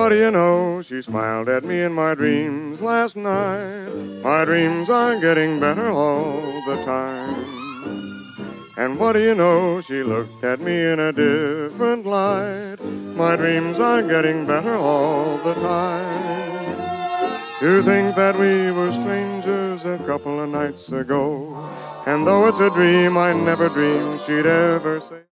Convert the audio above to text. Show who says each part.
Speaker 1: what do you know? She smiled at me in my dreams last night. My dreams are getting better all the time. And what do you know? She looked at me in a different light. My dreams are getting better all the time. To think that we were strangers a couple of nights ago. And though it's a dream, I never dreamed she'd ever say